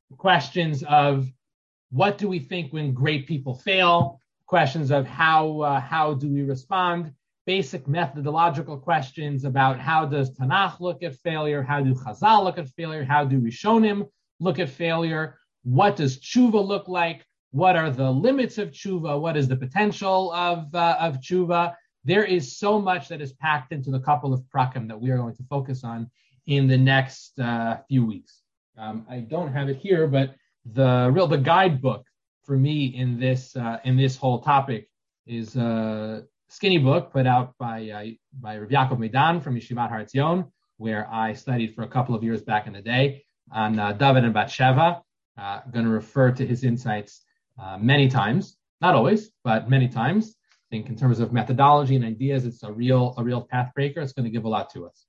questions of what do we think when great people fail, questions of how do we respond, basic methodological questions about how does Tanakh look at failure, how do Chazal look at failure, how do Rishonim look at failure, what does tshuva look like, what are the limits of tshuva, what is the potential of tshuva. There is so much that is packed into the couple of prakim that we are going to focus on in the next few weeks. I don't have it here, but the guidebook for me in this whole topic is a skinny book put out by Rav Yaakov Medan from Yeshivat Har Etzion, where I studied for a couple of years back in the day on David and Bathsheba. I'm going to refer to his insights many times, not always, but many times. I think in terms of methodology and ideas, it's a real path breaker. It's going to give a lot to us.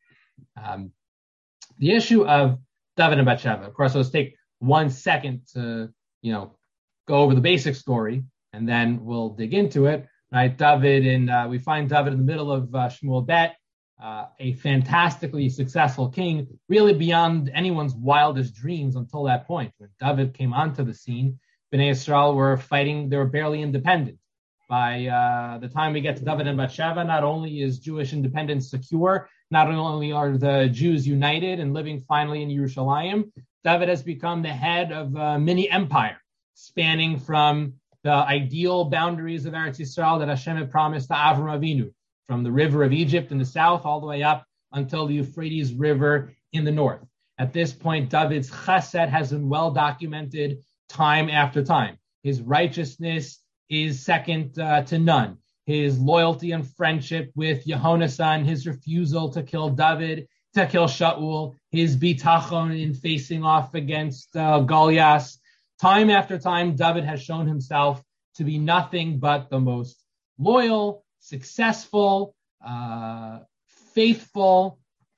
The issue of David and Bathsheba. Of course, let's take 1 second to, go over the basic story, and then we'll dig into it. Right, we find David in the middle of Shmuel Bet, a fantastically successful king, really beyond anyone's wildest dreams until that point. When David came onto the scene, Bnei Yisrael were fighting; they were barely independent. By the time we get to David and Bathsheba, not only is Jewish independence secure, not only are the Jews united and living finally in Yerushalayim, David has become the head of a mini empire, spanning from the ideal boundaries of Eretz Yisrael that Hashem had promised to Avram Avinu, from the river of Egypt in the south all the way up until the Euphrates River in the north. At this point, David's chesed has been well documented time after time. His righteousness is second to none. His loyalty and friendship with Yehonasan, his refusal to kill Shaul, his bitachon in facing off against Goliath. Time after time, David has shown himself to be nothing but the most loyal, successful, faithful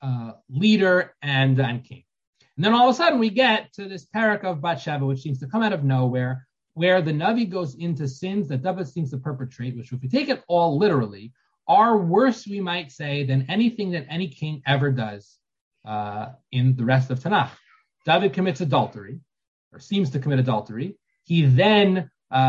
leader and king. And then all of a sudden we get to this parak of Bathsheba, which seems to come out of nowhere, where the Navi goes into sins that David seems to perpetrate, which if we take it all literally, are worse, we might say, than anything that any king ever does in the rest of Tanakh. David commits adultery, or seems to commit adultery. He then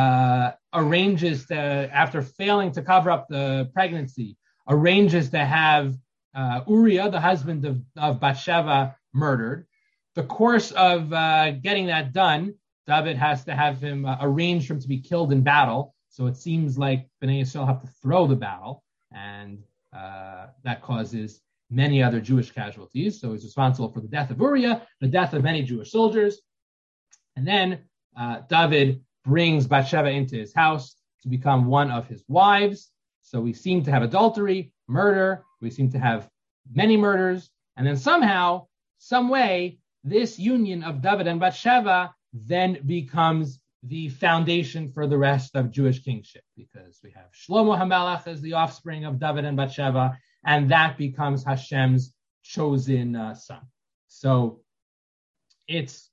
arranges to, after failing to cover up the pregnancy, arranges to have Uriah, the husband of Bathsheba, murdered. The course of getting that done, David has to have him arrange for him to be killed in battle. So it seems like Bnei Yisrael have to throw the battle, and that causes many other Jewish casualties. So he's responsible for the death of Uriah, the death of many Jewish soldiers. And then David brings Bathsheba into his house to become one of his wives. So we seem to have adultery, murder. We seem to have many murders. And then somehow, some way, this union of David and Bathsheba then becomes the foundation for the rest of Jewish kingship, because we have Shlomo HaMelech as the offspring of David and Bathsheba, and that becomes Hashem's chosen son. So it's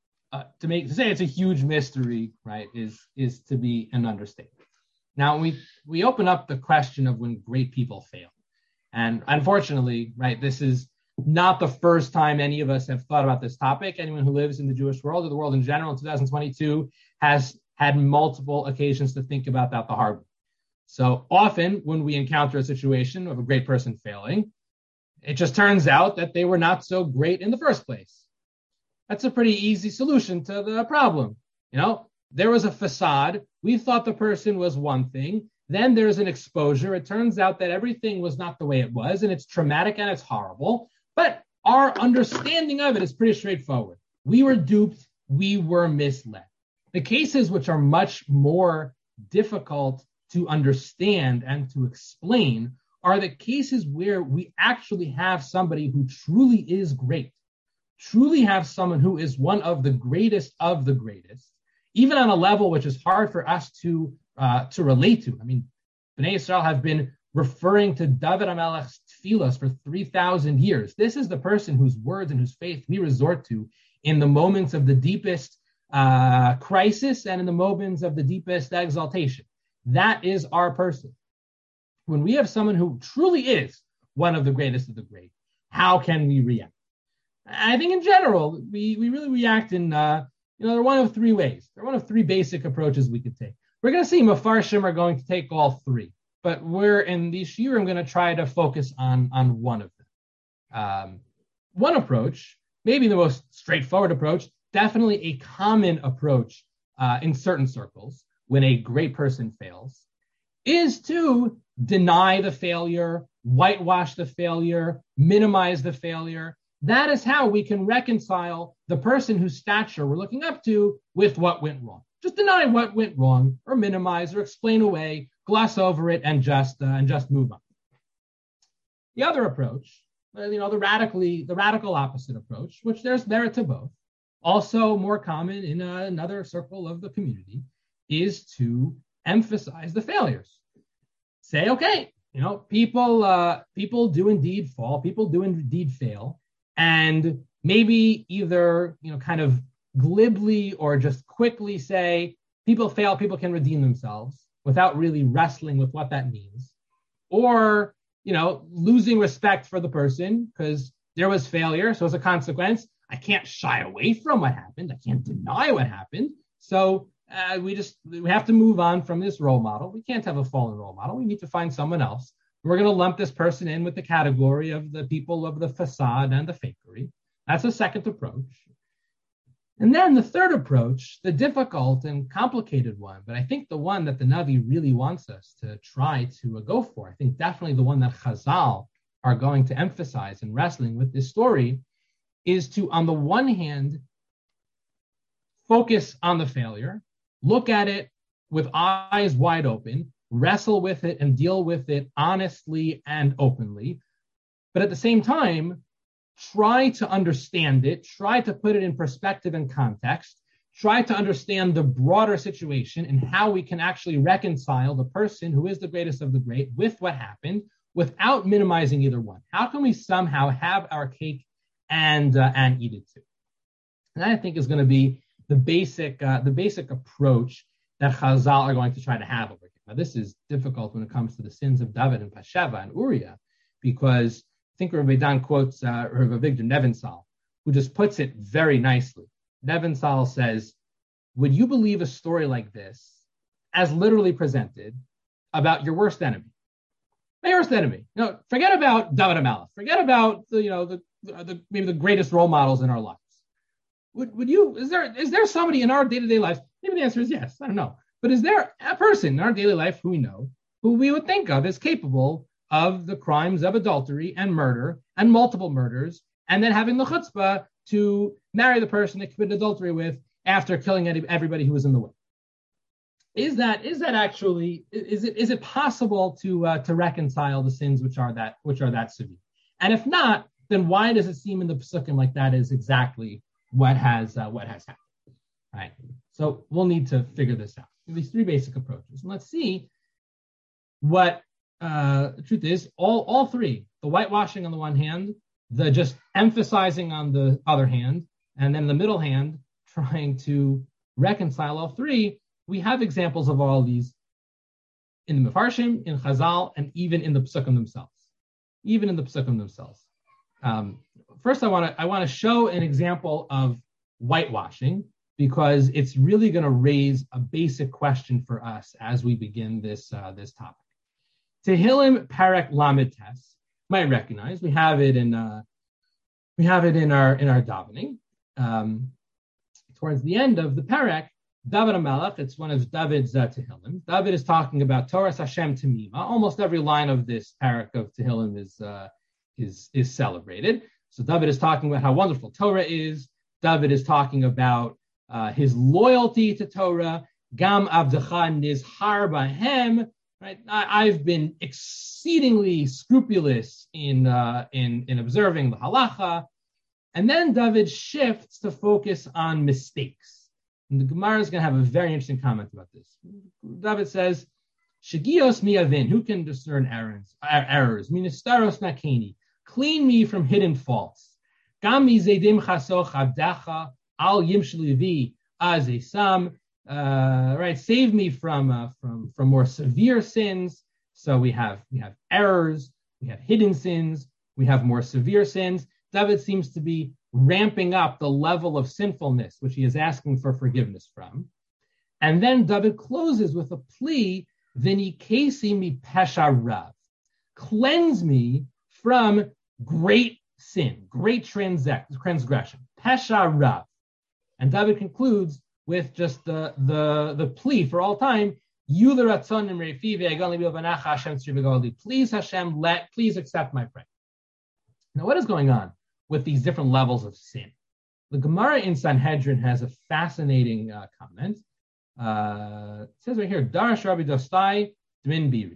to say it's a huge mystery, right, is to be an understatement. Now we open up the question of when great people fail, and unfortunately, right, this is not the first time any of us have thought about this topic. Anyone who lives in the Jewish world or the world in general in 2022 has had multiple occasions to think about that the hard way. So often when we encounter a situation of a great person failing, it just turns out that they were not so great in the first place. That's a pretty easy solution to the problem. There was a facade. We thought the person was one thing. Then there's an exposure. It turns out that everything was not the way it was, and it's traumatic and it's horrible. But our understanding of it is pretty straightforward. We were duped. We were misled. The cases which are much more difficult to understand and to explain are the cases where we actually have somebody who truly is great, truly have someone who is one of the greatest, even on a level which is hard for us to relate to. I mean, Bnei Yisrael have been referring to David HaMelech's tefillos for 3,000 years. This is the person whose words and whose faith we resort to in the moments of the deepest crisis and in the moments of the deepest exaltation. That is our person. When we have someone who truly is one of the greatest of the great, how can we react? I think in general, we really react in There are one of three ways. There are one of three basic approaches we could take. We're going to see Mefarshim are going to take all three, but we're in this year, I'm going to try to focus on one of them. One approach, maybe the most straightforward approach, definitely a common approach in certain circles when a great person fails, is to deny the failure, whitewash the failure, minimize the failure. That is how we can reconcile the person whose stature we're looking up to with what went wrong. Just deny what went wrong, or minimize, or explain away, gloss over it, and just move on. The other approach, the radical opposite approach, which there's merit to both, also more common in another circle of the community, is to emphasize the failures. Say, okay, people do indeed fall, people do indeed fail, and maybe either, kind of glibly or just quickly say, people fail, people can redeem themselves without really wrestling with what that means. Or, losing respect for the person because there was failure. So as a consequence, I can't shy away from what happened. I can't deny what happened. So we have to move on from this role model. We can't have a fallen role model. We need to find someone else. We're going to lump this person in with the category of the people of the facade and the fakery. That's a second approach. And then the third approach, the difficult and complicated one, but I think the one that the Navi really wants us to try to go for, I think definitely the one that Chazal are going to emphasize in wrestling with this story, is to, on the one hand, focus on the failure, look at it with eyes wide open, wrestle with it and deal with it honestly and openly, but at the same time, try to understand it, try to put it in perspective and context, try to understand the broader situation and how we can actually reconcile the person who is the greatest of the great with what happened without minimizing either one. How can we somehow have our cake and eat it too? And that, I think, is going to be the basic approach that Chazal are going to try to have over here. Now, this is difficult when it comes to the sins of David and Bathsheba and Uriah, because I think Rabbi Dan quotes Rabbi Victor Nevinsal, who just puts it very nicely. Nevinsal says, would you believe a story like this, as literally presented, about your worst enemy? My worst enemy. Forget about David HaMelech. Forget about maybe the greatest role models in our lives. Would you? Is there somebody in our day-to-day lives? Maybe the answer is yes. I don't know. But is there a person in our daily life who we know, who we would think of as capable of the crimes of adultery and murder and multiple murders, and then having the chutzpah to marry the person they committed adultery with after killing everybody who was in the way? Is it possible to reconcile the sins which are that severe? And if not, then why does it seem in the Pesukim like that is exactly what has happened? All right. So we'll need to figure this out. These three basic approaches. And let's see what the truth is. All three, the whitewashing on the one hand, the just emphasizing on the other hand, and then the middle hand trying to reconcile all three. We have examples of all these in the Mefarshim, in Chazal, and even in the Pesukim themselves. First, I want to show an example of whitewashing, because it's really going to raise a basic question for us as we begin this topic. Tehillim Perek Lamed Tes, you might recognize. We have it in our davening. Towards the end of the Perek, David HaMelech, it's one of David's Tehillim. David is talking about Torah Hashem Tamima. Almost every line of this Perek of Tehillim is celebrated. So David is talking about how wonderful Torah is. David is talking about his loyalty to Torah. Gam avdecha nizhar bahem. Right, I've been exceedingly scrupulous in observing the halacha. And then David shifts to focus on mistakes. And the Gemara is going to have a very interesting comment about this. David says, Shagios miyavin, who can discern errors? Ministaros nakeni, clean me from hidden faults. Gam mizedim chasoch avdacha al yimshlivi azesam. Right, save me from more severe sins. So we have errors, we have hidden sins, we have more severe sins. David seems to be ramping up the level of sinfulness which he is asking for forgiveness from. And then David closes with a plea, V'nikesi mi pesha rav. Cleanse me from great sin, great transgression. Pesha rav. And David concludes with just the plea for all time, please Hashem, please accept my prayer. Now, what is going on with these different levels of sin? The Gemara in Sanhedrin has a fascinating comment. It says right here, Darash Rabbi Dostai Dmin Biri.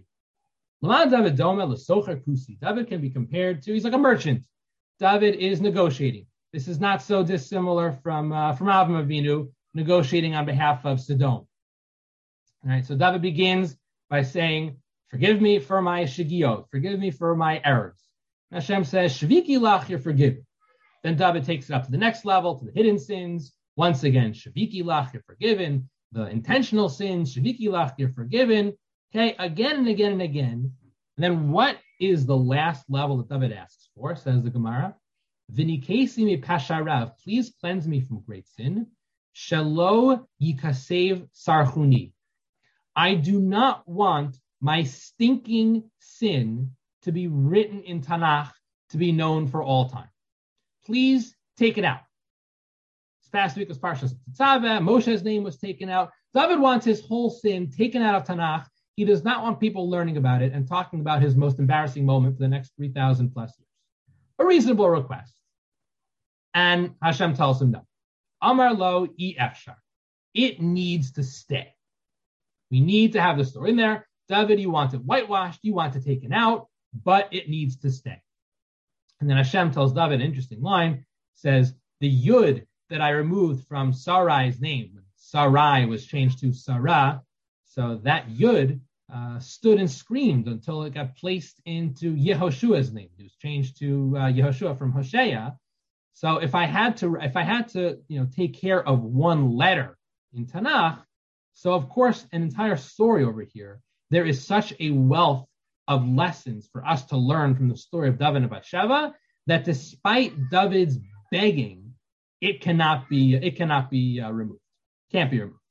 David can be compared to, he's like a merchant. David is negotiating. This is not so dissimilar from Avram Avinu negotiating on behalf of Sodom. All right, so David begins by saying, forgive me for my shigiyot, forgive me for my errors. And Hashem says, Shaviki lach, you're forgiven. Then David takes it up to the next level, to the hidden sins. Once again, Shaviki lach, you're forgiven. The intentional sins, Shaviki lach, you're forgiven. Okay, again and again and again. And then what is the last level that David asks for, says the Gemara? V'nikesi mi pasharav, please cleanse me from great sin. Shelo yikasev sarchuni. I do not want my stinking sin to be written in Tanakh, to be known for all time. Please take it out. This past week was Parshas Tetzaveh. Moshe's name was taken out. David wants his whole sin taken out of Tanakh. He does not want people learning about it and talking about his most embarrassing moment for the next 3,000 plus years. A reasonable request. And Hashem tells him no. Amar lo efshar. It needs to stay. We need to have the story in there. David, you want it whitewashed, you want it taken out, but it needs to stay. And then Hashem tells David an interesting line, says, the Yud that I removed from Sarai's name, when Sarai was changed to Sarah, so that Yud stood and screamed until it got placed into Yehoshua's name. It was changed to Yehoshua from Hosea. So if I had to, take care of one letter in Tanakh, so of course an entire story over here, there is such a wealth of lessons for us to learn from the story of David and Bathsheba that despite David's begging, it cannot be removed. Can't be removed.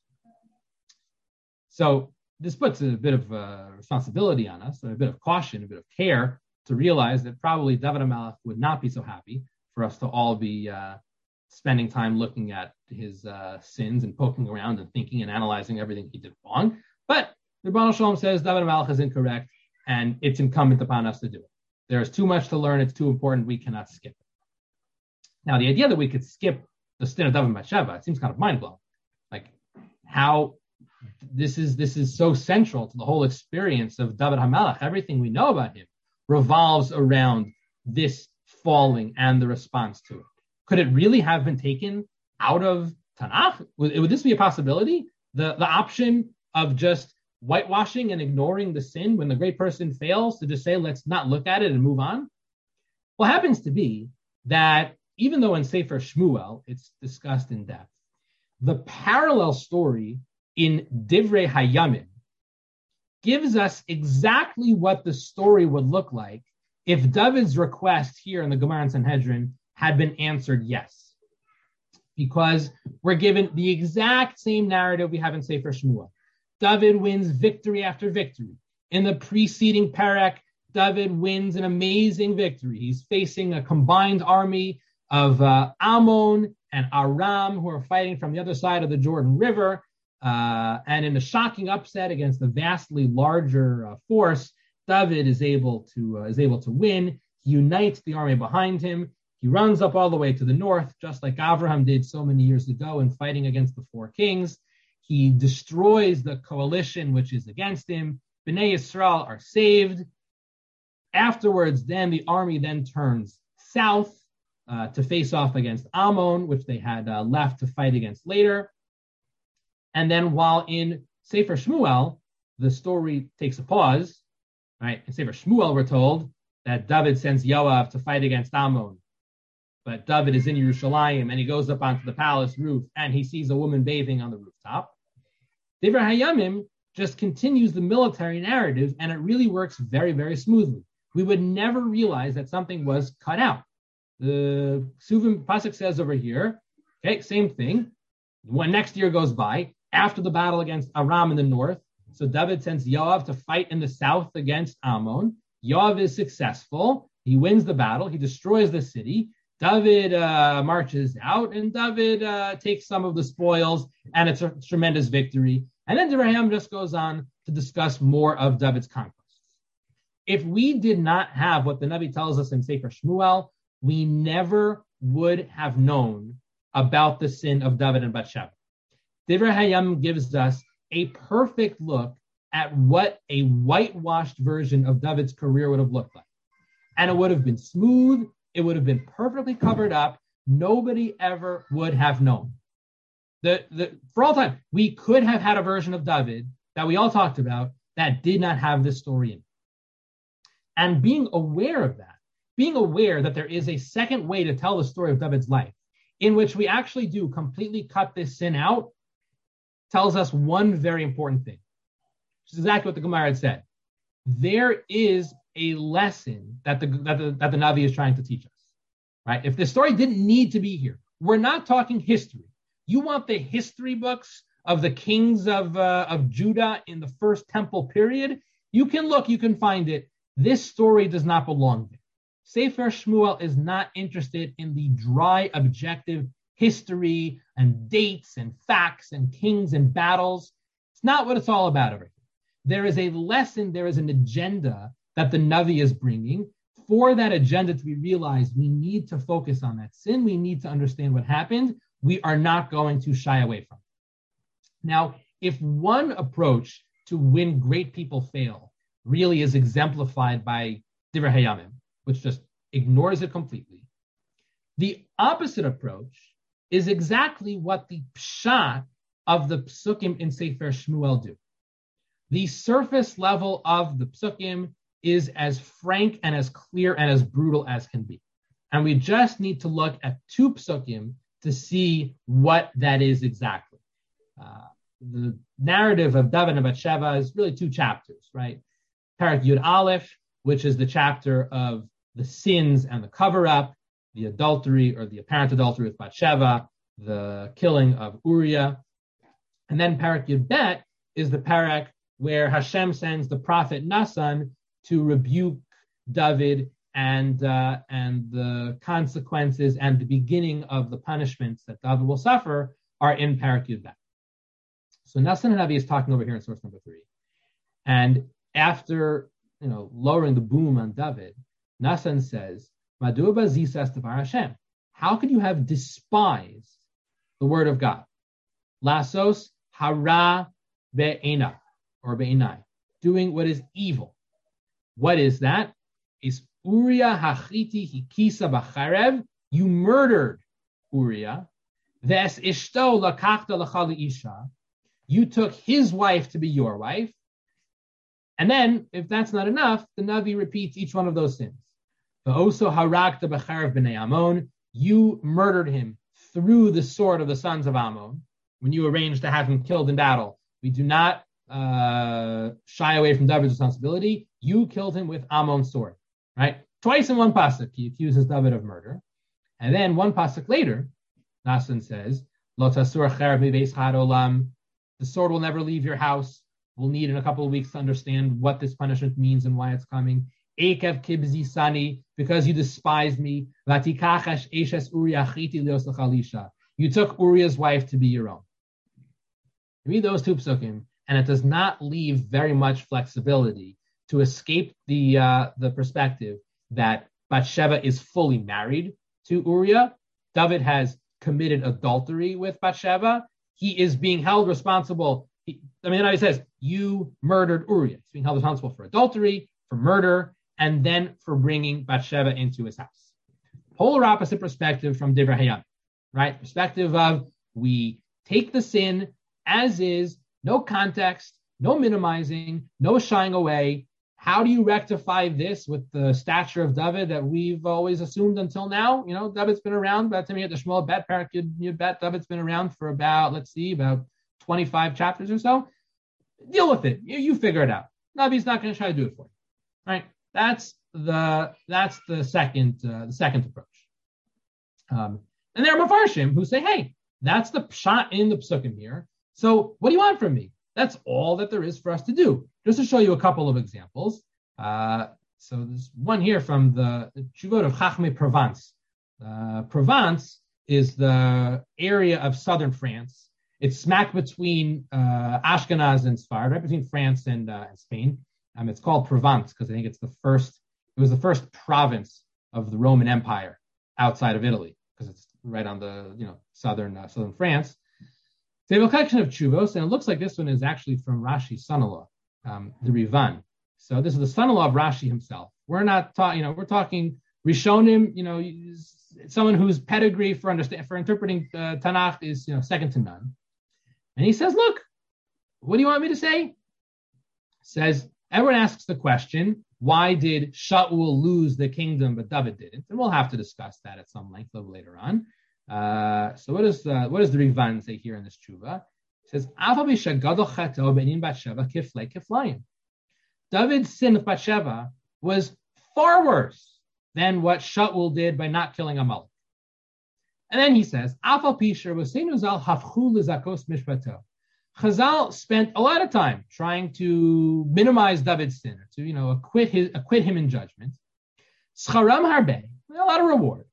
So this puts a bit of responsibility on us, a bit of caution, a bit of care to realize that probably David HaMelech would not be so happy for us to all be spending time looking at his sins and poking around and thinking and analyzing everything he did wrong. But the Rebbeinu Shalom says David HaMelech is incorrect, and it's incumbent upon us to do it. There is too much to learn. It's too important. We cannot skip it. Now, the idea that we could skip the sin of David and Bathsheba, it seems kind of mind-blowing. Like how this is so central to the whole experience of David HaMelech. Everything we know about him revolves around this falling and the response to it. Could it really have been taken out of Tanakh? Would this be a possibility? The option of just whitewashing and ignoring the sin when the great person fails, to just say, let's not look at it and move on? Well, it happens to be that even though in Sefer Shmuel it's discussed in depth, the parallel story in Divrei Hayamim gives us exactly what the story would look like if David's request here in the Gemara and Sanhedrin had been answered yes. Because we're given the exact same narrative we have in Sefer Shmuel. David wins victory after victory. In the preceding parak, David wins an amazing victory. He's facing a combined army of Ammon and Aram, who are fighting from the other side of the Jordan River. And in a shocking upset against a vastly larger force, David is able to win. He unites the army behind him. He runs up all the way to the north, just like Avraham did so many years ago in fighting against the four kings. He destroys the coalition which is against him. Bnei Yisrael are saved. Afterwards, then the army then turns south to face off against Ammon, which they had left to fight against later. And then while in Sefer Shmuel, the story takes a pause, right? In Sefer Shmuel, we're told that David sends Yoav to fight against Ammon. But David is in Yerushalayim, and he goes up onto the palace roof, and he sees a woman bathing on the rooftop. Divrei Hayamim just continues the military narrative, and it really works very, very smoothly. We would never realize that something was cut out. The Suvim Pasuk says over here, okay, same thing. When next year goes by, after the battle against Aram in the north, so David sends Yoav to fight in the south against Ammon. Yoav is successful. He wins the battle. He destroys the city. David marches out, and David takes some of the spoils, and it's a tremendous victory. And then Abraham just goes on to discuss more of David's conquests. If we did not have what the Navi tells us in Sefer Shmuel, we never would have known about the sin of David and Bathsheba. Divrei Hayam gives us a perfect look at what a whitewashed version of David's career would have looked like. And it would have been smooth. It would have been perfectly covered up. Nobody ever would have known. For all time, we could have had a version of David that we all talked about that did not have this story in it. And being aware of that, being aware that there is a second way to tell the story of David's life, in which we actually do completely cut this sin out, tells us one very important thing, which is exactly what the Gemara had said. There is a lesson that the Navi is trying to teach us, right? If the story didn't need to be here, we're not talking history. You want the history books of the kings of Judah in the first temple period? You can look, you can find it. This story does not belong there. Sefer Shmuel is not interested in the dry, objective history and dates and facts and kings and battles. It's not what it's all about over here. There is a lesson, there is an agenda that the Navi is bringing. For that agenda to be realized, we need to focus on that sin. We need to understand what happened. We are not going to shy away from it. Now, if one approach to when great people fail really is exemplified by Divrei Hayamim, which just ignores it completely, the opposite approach is exactly what the pshat of the psukim in Sefer Shmuel do. The surface level of the psukim is as frank and as clear and as brutal as can be. And we just need to look at two psukim to see what that is exactly. The narrative of David and Bathsheba is really two chapters, right? Parak Yud Aleph, which is the chapter of the sins and the cover-up, the adultery or the apparent adultery with Bathsheba, the killing of Uriah. And then Parak Yud Bet is the parak where Hashem sends the prophet Nasan to rebuke David and the consequences and the beginning of the punishments that David will suffer are in Parak Yud Bet. So Nasan Hanavi is talking over here in source number 3. And after lowering the boom on David, Nasan says, Madua bazisas devar Hashem. How could you have despised the word of God? Lasos hara be'ena, or be'enai, doing what is evil. What is that? Is Uriah hachiti hikisa b'charev. You murdered Uriah. Ves ishto lakachta l'cha isha. You took his wife to be your wife. And then, if that's not enough, the Navi repeats each one of those sins. V'oso harakta b'charev b'nei Ammon. You murdered him through the sword of the sons of Ammon. When you arranged to have him killed in battle, we do not shy away from David's responsibility. You killed him with Ammon's sword, right? Twice in one pasuk, he accuses David of murder. And then one pasuk later, Nasan says, Lo tasur charev mibeis chad olam. The sword will never leave your house. We'll need in a couple of weeks to understand what this punishment means and why it's coming. Ekev kibzi sani, because you despised me. Vatikachash eshes Uriah chiti leos l'chalisha. You took Uriah's wife to be your own. Read those two psukim, and it does not leave very much flexibility to escape the perspective that Bathsheba is fully married to Uriah. David has committed adultery with Bathsheba. He is being held responsible. It says, you murdered Uriah. He's being held responsible for adultery, for murder, and then for bringing Bathsheba into his house. Polar opposite perspective from Divrei Hayam, right? Perspective of we take the sin as is, no context, no minimizing, no shying away. How do you rectify this with the stature of David that we've always assumed until now? David's been around, by the time you get the Shmuel Bet, Parak Yud Bet, David's been around for about 25 chapters or so. Deal with it. You figure it out. Navi's not going to try to do it for you. Right? That's the second approach. And there are Mefarshim who say, hey, that's the pshat in the psukim here. So what do you want from me? That's all that there is for us to do. Just to show you a couple of examples. So there's one here from the Tshuvot of Chachmei Provence. Provence is the area of southern France. It's smack between Ashkenaz and Sfard, right between France and Spain. It's called Provence because I think it was the first province of the Roman Empire outside of Italy, because it's right on the southern France. They have a collection of tshuvos, and it looks like this one is actually from Rashi's son-in-law, the Rivan. So this is the son-in-law of Rashi himself. We're not talking, we're talking Rishonim, someone whose pedigree for interpreting Tanakh is second to none. And he says, look, what do you want me to say? Says, everyone asks the question, why did Shaul lose the kingdom but David didn't? And we'll have to discuss that at some length a little later on. So what does the Rivan say here in this tshuva? It says, David's sin with Bathsheba was far worse than what Shaul did by not killing Amalek. And then he says, Chazal spent a lot of time trying to minimize David's sin, to acquit him in judgment. Scharam harbe, a lot of reward.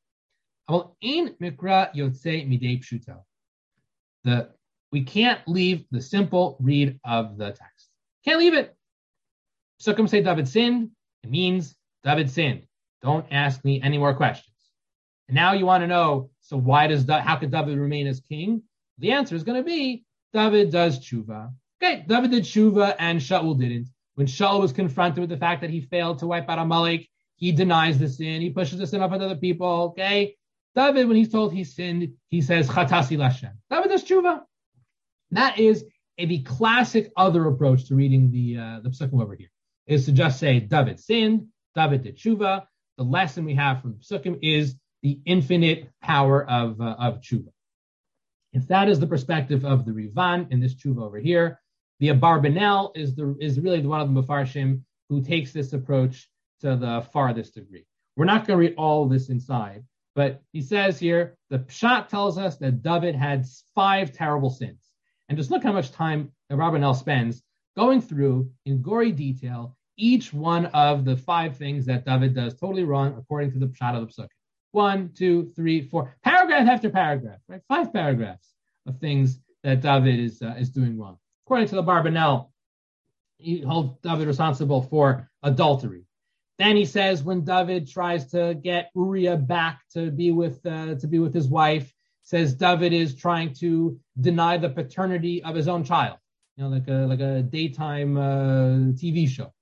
We can't leave the simple read of the text. Can't leave it. Psukim say David sinned. It means David sinned. Don't ask me any more questions. And now you want to know, so how could David remain as king? The answer is going to be David does tshuva. Okay, David did tshuva and Shaul didn't. When Shaul was confronted with the fact that he failed to wipe out Amalek, he denies the sin. He pushes the sin up on other people. Okay, David, when he's told he sinned, he says Chatasi Lashem. David does tshuva. That is the classic other approach to reading the psukim over here, is to just say David sinned, David did tshuva. The lesson we have from psukim is the infinite power of tshuva. If that is the perspective of the Rivan in this tshuva over here, the Abarbanel is really one of the Mefarshim who takes this approach to the farthest degree. We're not going to read all of this inside, but he says here, the Pshat tells us that David had 5 terrible sins. And just look how much time Abarbanel spends going through in gory detail each one of the 5 things that David does totally wrong according to the Pshat of the Psukim. 1, 2, 3, 4, paragraph after paragraph, right? 5 paragraphs of things that David is doing wrong. According to the Barbanel, he holds David responsible for adultery. Then he says when David tries to get Uriah back to be with his wife, says David is trying to deny the paternity of his own child, like a daytime TV show.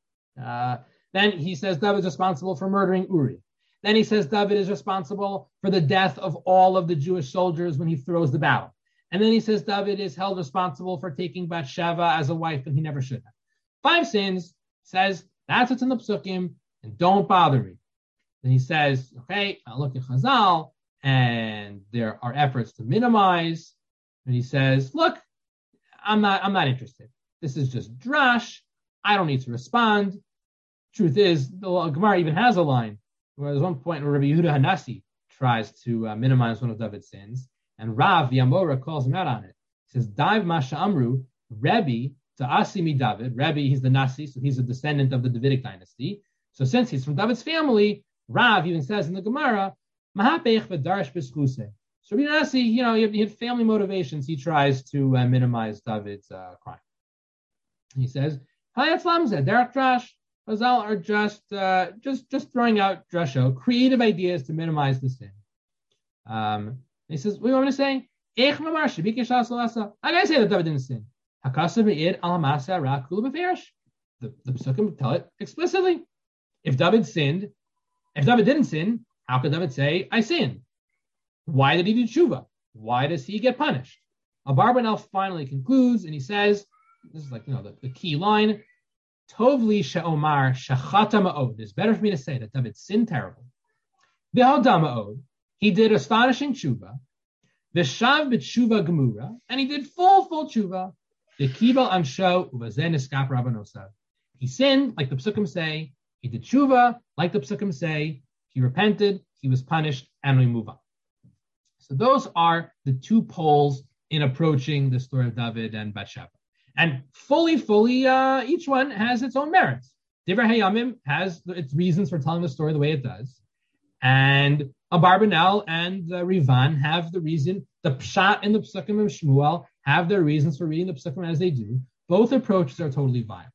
Then he says David's responsible for murdering Uriah. Then he says David is responsible for the death of all of the Jewish soldiers when he throws the battle. And then he says David is held responsible for taking Bathsheba as a wife when he never should have. 5 sins, says that's what's in the psukim, and don't bother me. Then he says, okay, I'll look at Chazal, and there are efforts to minimize. And he says, look, I'm not interested. This is just drash. I don't need to respond. Truth is, the Gemara even has a line where there's one point where Rabbi Yehuda Hanassi tries to minimize one of David's sins, and Rav Yamora calls him out on it. He says, Daiv Masha Amru, Rebbe to Asimi David. Rebbe, he's the Nasi, so he's a descendant of the Davidic dynasty. So since he's from David's family, Rav even says in the Gemara, Mahapech v'darsh b'schuse. So Rabbi Nasi, he had family motivations. He tries to minimize David's crime. He says, Hayat Lamzeh, Derek Drash. Chazal are just throwing out drasho, creative ideas to minimize the sin. He says, what do you want me to say? I gotta say that David didn't sin. The Pesukim tell it explicitly. If David didn't sin, how could David say, I sinned? Why did he do tshuva? Why does he get punished? Abarbanel finally concludes, and he says, this is the key line, Tovli she'omar shachata ma'od. It's better for me to say that David sinned terrible. V'hoda ma'od. He did astonishing tshuva. V'shav b'tshuva gemura. And he did full tshuva. V'kibel ansho uvazen eskap rabbanosav. He sinned, like the Pesukim say. He did tshuva, like the Pesukim say. He repented. He was punished, and we move on. So those are the two poles in approaching the story of David and Bathsheba. And fully, each one has its own merits. Divrei Hayamim has its reasons for telling the story the way it does. And Abarbanel and Rivan have the reason, the Pshat and the Psukim of Shmuel have their reasons for reading the Psukim as they do. Both approaches are totally viable.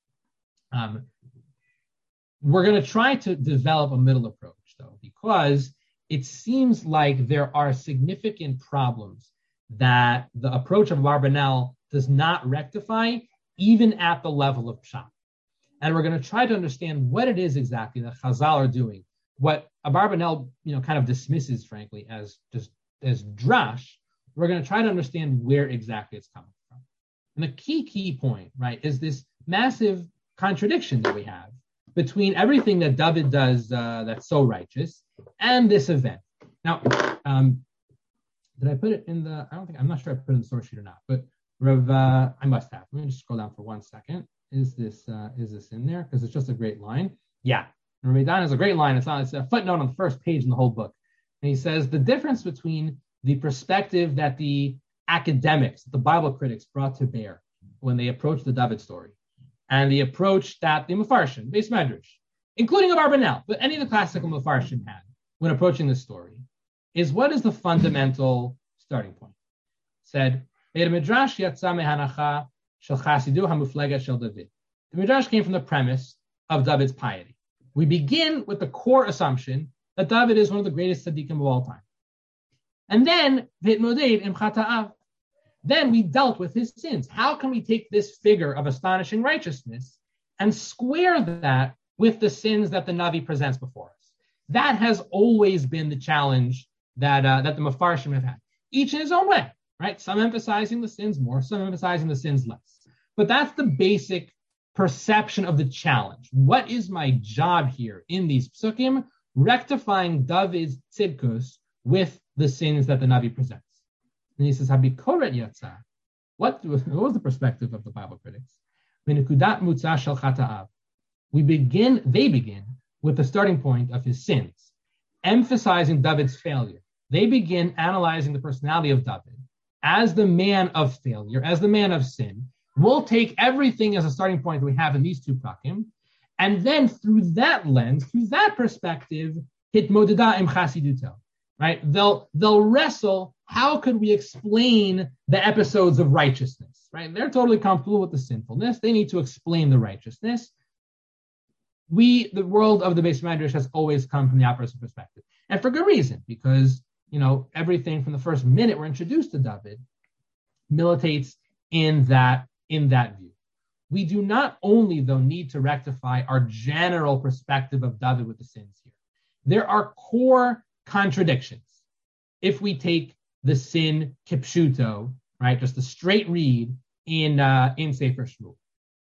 We're going to try to develop a middle approach, though, because it seems like there are significant problems that the approach of Abarbanel does not rectify, even at the level of Pshat. And we're going to try to understand what it is exactly that Chazal are doing. What Abarbanel, kind of dismisses, frankly, as drash, we're going to try to understand where exactly it's coming from. And the key point, right, is this massive contradiction that we have between everything that David does that's so righteous and this event. Now, did I put it in the? I'm not sure I put it in the source sheet or not, but Rav, I must have. Let me just scroll down for 1 second. Is this in there? Because it's just a great line. Yeah. Rav Eidan is a great line. It's a footnote on the first page in the whole book. And he says the difference between the perspective that the academics, the Bible critics brought to bear when they approached the David story, and the approach that the Mefarshim, Beis Medrash, including Abarbanel, but any of the classical Mefarshim had when approaching this story, is what is the fundamental starting point? Said, the Midrash came from the premise of David's piety. We begin with the core assumption that David is one of the greatest tzaddikim of all time. And then, then we dealt with his sins. How can we take this figure of astonishing righteousness and square that with the sins that the Navi presents before us? That has always been the challenge that the Mefarshim have had, each in his own way, right? Some emphasizing the sins more, some emphasizing the sins less. But that's the basic perception of the challenge. What is my job here in these psukim? Rectifying David's tzidkus with the sins that the Navi presents. And he says, Habikoret Yatsa. What was the perspective of the Bible critics? Minikudat Mutza Shel Chata'av. They begin with the starting point of his sins, emphasizing David's failure. They begin analyzing the personality of David as the man of failure, as the man of sin. We'll take everything as a starting point that we have in these two prakim, and then through that lens, through that perspective, hitmodeda im chasiduto, right? They'll wrestle. How could we explain the episodes of righteousness, right? They're totally comfortable with the sinfulness. They need to explain the righteousness. The world of the Beis Medrash has always come from the opposite perspective, and for good reason, because everything from the first minute we're introduced to David militates in that view. We do not only, though, need to rectify our general perspective of David with the sins here. There are core contradictions. If we take the sin kipshuto, right, just a straight read in Sefer Shmuel.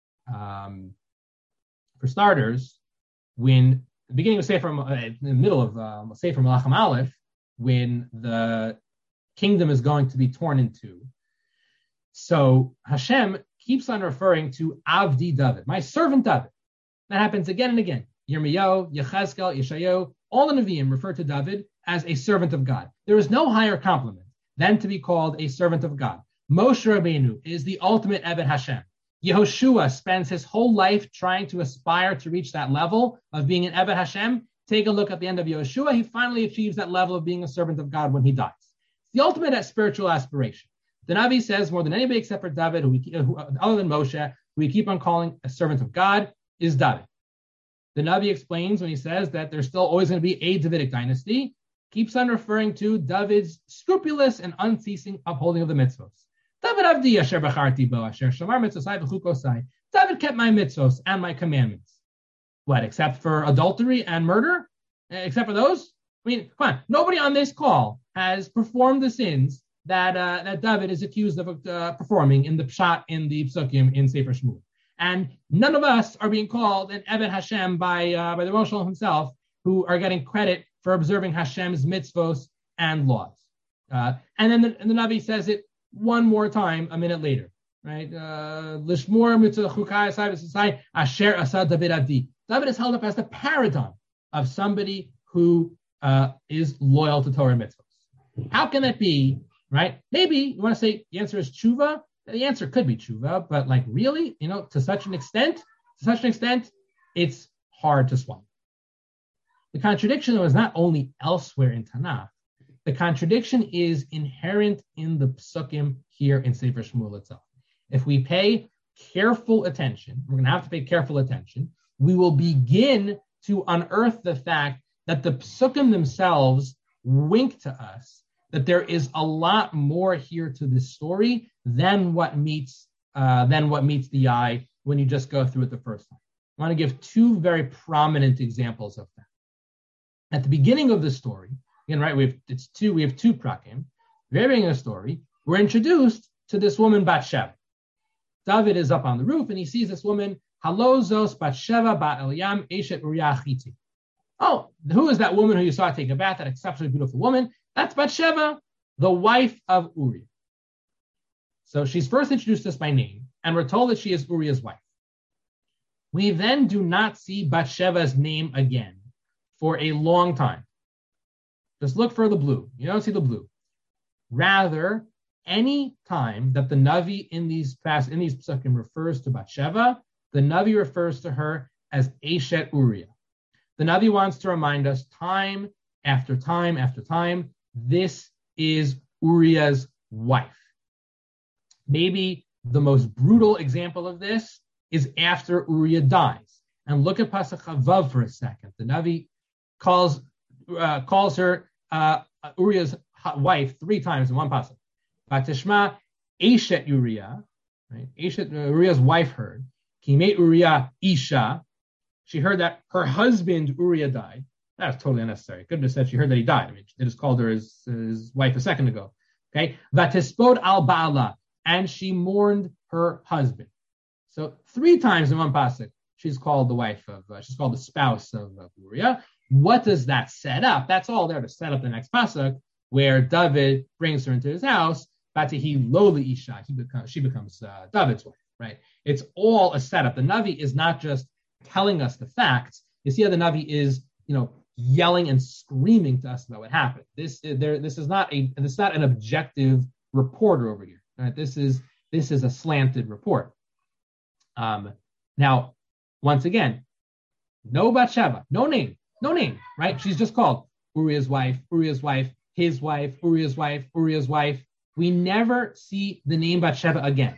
For starters, when the beginning of Sefer, in the middle of Sefer Melachim Aleph, when the kingdom is going to be torn in two, so Hashem keeps on referring to Avdi David, my servant David. That happens again and again. Yirmiyahu, Yechezkel, Yeshayahu, all the Nevi'im refer to David as a servant of God. There is no higher compliment than to be called a servant of God. Moshe Rabbeinu is the ultimate Eved Hashem. Yehoshua spends his whole life trying to aspire to reach that level of being an Eved Hashem. Take a look at the end of Yehoshua. He finally achieves that level of being a servant of God when he dies. It's the ultimate spiritual aspiration. The Navi says more than anybody except for David, who other than Moshe, who we keep on calling a servant of God, is David. The Navi explains when he says that there's still always going to be a Davidic dynasty, keeps on referring to David's scrupulous and unceasing upholding of the mitzvos. David Avdi Asher Becharti Bo Asher Shamar Mitzvosai V'Chukosai. David kept my mitzvos and my commandments. What, except for adultery and murder? Except for those? I mean, come on. Nobody on this call has performed the sins that David is accused of performing in the Pshat, in the Psukim, in Sefer Shmuel. And none of us are being called an Eved Hashem by the Rosh Hashanah himself, who are getting credit for observing Hashem's mitzvos and laws. And then the Navi says it one more time a minute later, right? Lishmor mitzvah chukai asai asher asa David Avdi. David is held up as the paradigm of somebody who is loyal to Torah mitzvahs. How can that be, right? Maybe you want to say the answer is tshuva. The answer could be tshuva, but like really, to such an extent, it's hard to swallow. The contradiction though is not only elsewhere in Tanakh. The contradiction is inherent in the psukim here in Sefer Shmuel itself. If we pay careful attention, we're going to have to pay careful attention, we will begin to unearth the fact that the psukim themselves wink to us that there is a lot more here to this story than what meets the eye when you just go through it the first time. I want to give two very prominent examples of that. At the beginning of the story, again, right, we have two prakim. Very beginning of the story, we're introduced to this woman Bathsheba. David is up on the roof and he sees this woman, Halozos Bathsheba Bat Eliam Eshet Uriah Chiti. Oh, who is that woman who you saw take a bath? That exceptionally beautiful woman. That's Bathsheba, the wife of Uriah. So she's first introduced to us by name, and we're told that she is Uriah's wife. We then do not see Bathsheba's name again for a long time. Just look for the blue. You don't see the blue. Rather, any time that the Navi in these psukim refers to Bathsheba, the Navi refers to her as Eshet Uriah. The Navi wants to remind us time after time after time, this is Uriah's wife. Maybe the most brutal example of this is after Uriah dies. And look at Pasuk Chavav for a second. The Navi calls her Uriah's wife 3 times in one pasuk. Vatishma Eshet Uriah, right? Uriah's wife heard. Kimei Uriah Isha. She heard that her husband Uriah died. That was totally unnecessary. Couldn't have said she heard that he died. I mean, they just called her his wife a second ago. Okay, Vatispod al Baala, and she mourned her husband. So 3 times in one pasuk, she's called the spouse of Uriah. What does that set up? That's all there to set up the next pasuk, where David brings her into his house. Vatihi loli isha, she becomes David's wife. Right? It's all a setup. The Navi is not just telling us the facts. You see how the Navi is, yelling and screaming to us about what happened. This is not an objective reporter over here. Right? This is a slanted report. Now, once again, no Bathsheba, no name, right? She's just called Uriah's wife, his wife, Uriah's wife. We never see the name Bathsheba again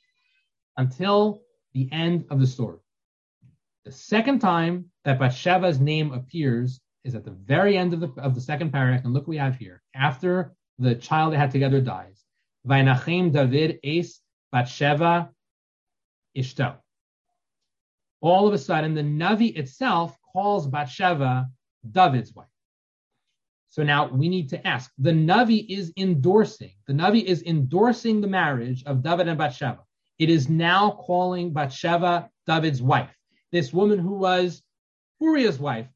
until the end of the story. The second time that Bathsheba's name appears is at the very end of the second paragraph, and look what we have here. After the child they had together dies, Vaynachem David es Bathsheba Ishto. All of a sudden, the Navi itself calls Bathsheba David's wife. So now we need to ask, the Navi is endorsing the marriage of David and Bathsheba. It is now calling Bathsheba David's wife. This woman who was Uriah's wife,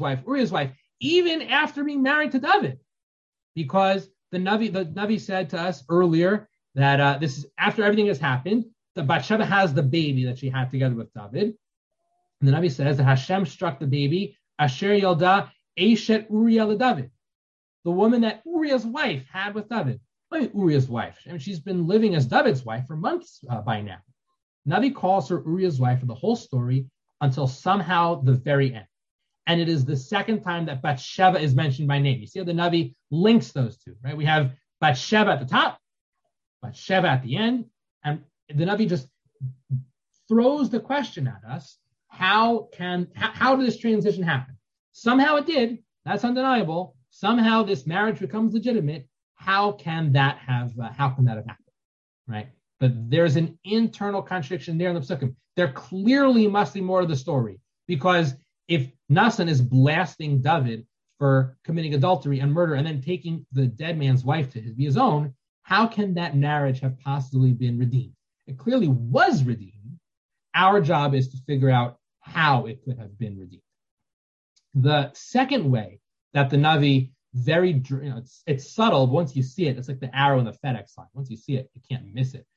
even after being married to David. Because the Navi said to us earlier that this is after everything has happened, the Bathsheba has the baby that she had together with David. And the Navi says that Hashem struck the baby, Asher Yalda Eshet Uriah LeDavid, the woman that Uriah's wife had with David. What is Uriah's wife? I mean, she's been living as David's wife for months by now. Navi calls her Uriah's wife for the whole story until somehow the very end. And it is the second time that Bathsheba is mentioned by name. You see how the Navi links those two, right? We have Bathsheba at the top, Bathsheba at the end, and the Navi just throws the question at us, how did this transition happen? Somehow it did. That's undeniable. Somehow this marriage becomes legitimate. How can that have happened? Right? But there's an internal contradiction there in the psukim. There clearly must be more to the story, because if Nasan is blasting David for committing adultery and murder and then taking the dead man's wife to be his own, how can that marriage have possibly been redeemed? It clearly was redeemed. Our job is to figure out how it could have been redeemed. The second way that the Navi it's subtle. Once you see it, it's like the arrow in the FedEx sign. Once you see it, you can't miss it.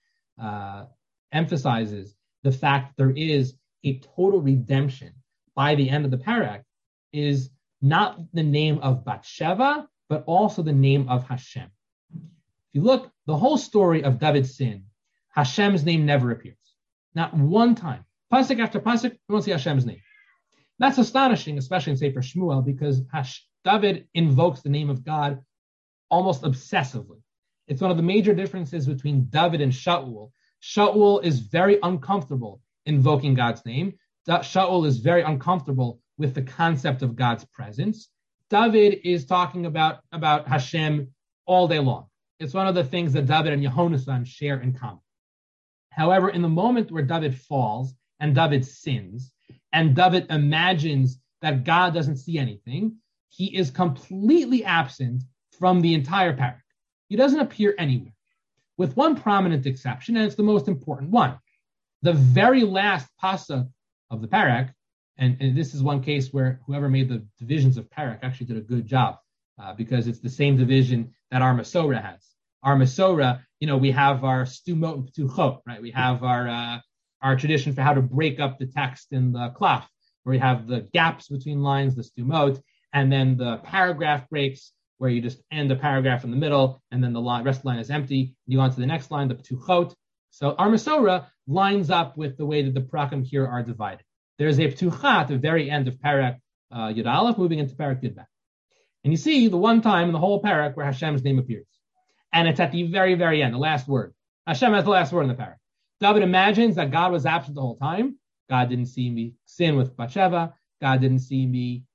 Emphasizes the fact that there is a total redemption by the end of the parak is not the name of Bathsheba, but also the name of Hashem. If you look, the whole story of David's sin, Hashem's name never appears. Not one time. Pasuk after pasuk, we won't see Hashem's name. That's astonishing, especially in Sefer Shmuel, because David invokes the name of God almost obsessively. It's one of the major differences between David and Shaul. Shaul is very uncomfortable invoking God's name. Shaul is very uncomfortable with the concept of God's presence. David is talking about Hashem all day long. It's one of the things that David and Yehonasan share in common. However, in the moment where David falls and David sins, and David imagines that God doesn't see anything, he is completely absent from the entire parak. He doesn't appear anywhere, with one prominent exception, and it's the most important one. The very last pasuk of the parak, and this is one case where whoever made the divisions of parak actually did a good job, because it's the same division that our Masorah has. Our Masorah, we have our stumot and ptuchot, right? We have our tradition for how to break up the text in the klaf, where we have the gaps between lines, the stumot, and then the paragraph breaks, where you just end a paragraph in the middle, and then the rest of the line is empty. You go on to the next line, the ptuchot. So our Masorah lines up with the way that the parakim here are divided. There's a ptucha at the very end of parak Yud Aleph, moving into parak Yud Bet. And you see the one time in the whole parak where Hashem's name appears. And it's at the very, very end, the last word. Hashem has the last word in the parak. David imagines that God was absent the whole time. God didn't see me sin with Bathsheba. God didn't see me,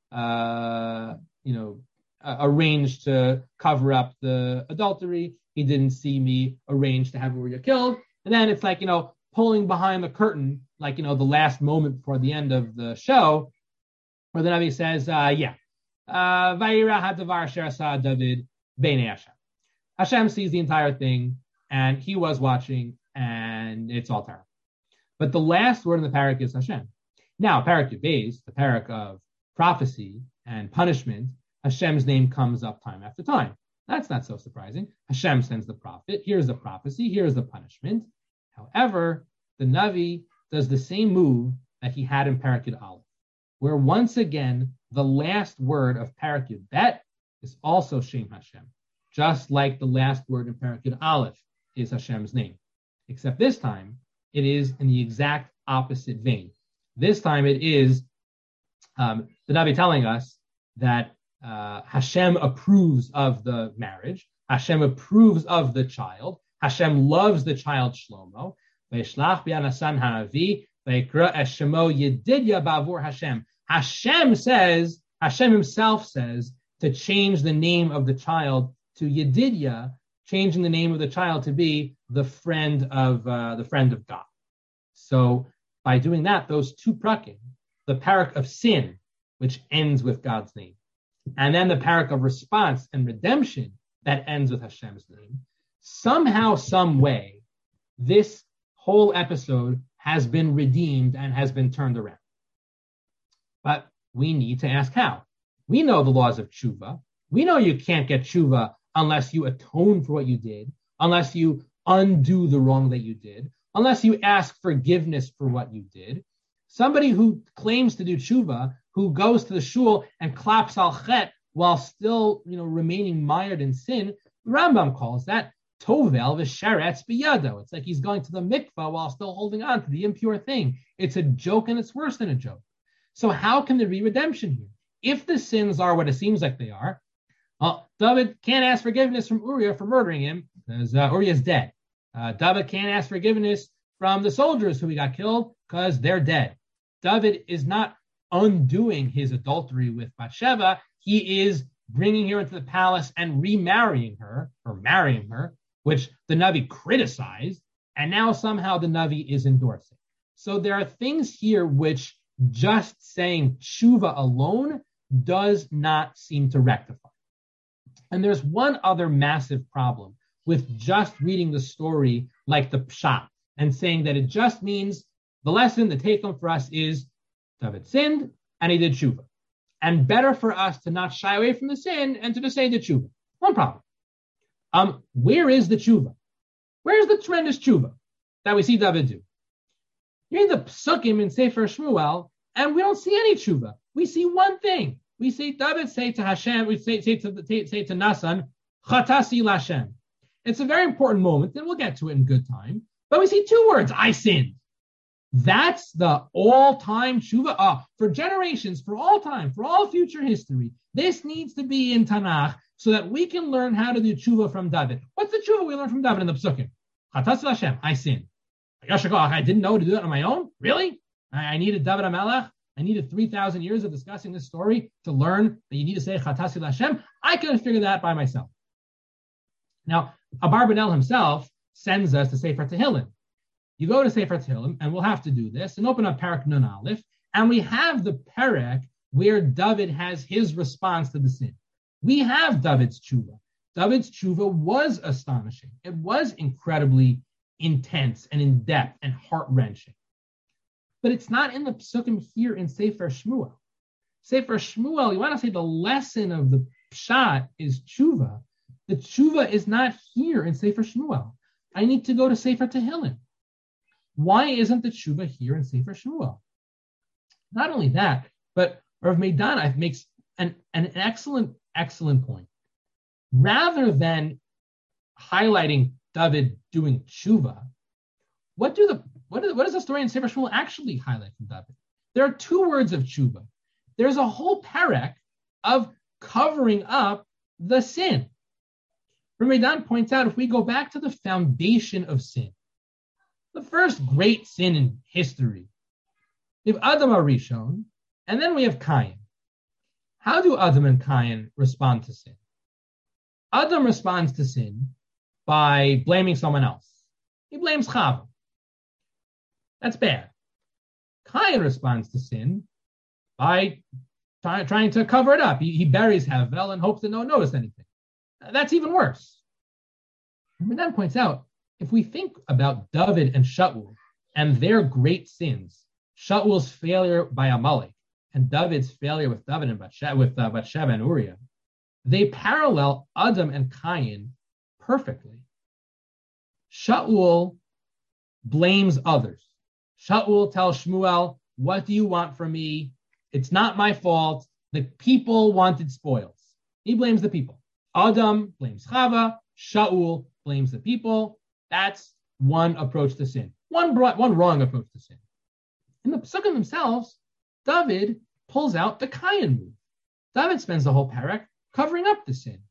arrange to cover up the adultery. He didn't see me arrange to have Uriah killed. And then it's like, pulling behind the curtain, like, the last moment before the end of the show, where the Navi says, Vayira hadavar asher asa David b'nei Hashem. Hashem sees the entire thing, and he was watching, and it's all terrible. But the last word in the parak is Hashem. Now, parak Yud Beis, the parak of prophecy and punishment, Hashem's name comes up time after time. That's not so surprising. Hashem sends the prophet. Here's the prophecy. Here's the punishment. However, the Navi does the same move that he had in parak Yud Aleph, where once again, the last word of parak Yud Bet is also Shem Hashem, just like the last word in parak Yud Aleph is Hashem's name. Except this time, it is in the exact opposite vein. This time it is the Navi telling us that Hashem approves of the marriage. Hashem approves of the child. Hashem loves the child Shlomo. Hashem himself says to change the name of the child to Yedidia, changing the name of the child to be the friend of God. So by doing that, those two prakim, the parak of sin, which ends with God's name, and then the parak of response and redemption that ends with Hashem's name, somehow, some way, this whole episode has been redeemed and has been turned around. But we need to ask how. We know the laws of tshuva. We know you can't get tshuva unless you atone for what you did, unless you undo the wrong that you did, unless you ask forgiveness for what you did. Somebody who claims to do tshuva, who goes to the shul and claps al chet while still, remaining mired in sin, Rambam calls that tovel v'sheretz biyado. It's like he's going to the mikvah while still holding on to the impure thing. It's a joke, and it's worse than a joke. So how can there be redemption here? If the sins are what it seems like they are, David can't ask forgiveness from Uriah for murdering him, because Uriah is dead. David can't ask forgiveness from the soldiers who he got killed, because they're dead. David is not undoing his adultery with Bathsheba. He is bringing her into the palace and remarrying her, or marrying her, which the Navi criticized, and now somehow the Navi is endorsing. So there are things here which just saying tshuva alone does not seem to rectify. And there's one other massive problem with just reading the story like the pshat and saying that it just means the lesson, the take-home for us is David sinned and he did tshuva. And better for us to not shy away from the sin and to just say the tshuva. One problem. Where is the tshuva? Where is the tremendous tshuva that we see David do? You're in the psukim in Sefer Shmuel, and we don't see any tshuva. We see one thing. we see David say to Hashem, we say to Nasan, Chatasi Lashem. It's a very important moment, and we'll get to it in good time. But we see two words, I sinned. That's the all-time tshuva. For generations, for all time, for all future history, this needs to be in Tanakh so that we can learn how to do tshuva from David. What's the tshuva we learn from David in the Psukim? Chatasi Lashem, I sinned. I didn't know to do it on my own? Really? I needed David HaMelech. I needed 3,000 years of discussing this story to learn that you need to say Chatasi Lashem. I could have figured that by myself. Now, Abarbanel himself sends us to Sefer Tehillim. You go to Sefer Tehillim, and we'll have to do this, and open up Parak Nun Aleph, and we have the Parak where David has his response to the sin. We have David's tshuva. David's tshuva was astonishing. It was incredibly intense and in-depth and heart-wrenching. But it's not in the Psukim here in Sefer Shmuel. Sefer Shmuel, you want to say the lesson of the Pshat is tshuva. The tshuva is not here in Sefer Shmuel. I need to go to Sefer Tehillim. Why isn't the tshuva here in Sefer Shmuel? Not only that, but Rav Meidan makes an excellent point. Rather than highlighting David doing tshuva, what does the story in Sefer Shmuel actually highlight from David? There are two words of tshuva. There's a whole parak of covering up the sin. Rav Meidan points out, if we go back to the foundation of sin, the first great sin in history, we have Adam HaRishon, and then we have Cain. How do Adam and Cain respond to sin? Adam responds to sin by blaming someone else. He blames Chava. That's bad. Cain responds to sin by trying to cover it up. He buries Havel and hopes that no one noticed anything. That's even worse. And then points out, if we think about David and Shaul and their great sins, Shaul's failure by Amalek and David's failure with David and Bathsheba and Uriah, they parallel Adam and Cain perfectly. Shaul blames others. Shaul tells Shmuel, what do you want from me? It's not my fault. The people wanted spoils. He blames the people. Adam blames Chava. Shaul blames the people. That's one approach to sin. One wrong approach to sin. In the Psukim themselves, David pulls out the Cain move. David spends the whole parak covering up the sin.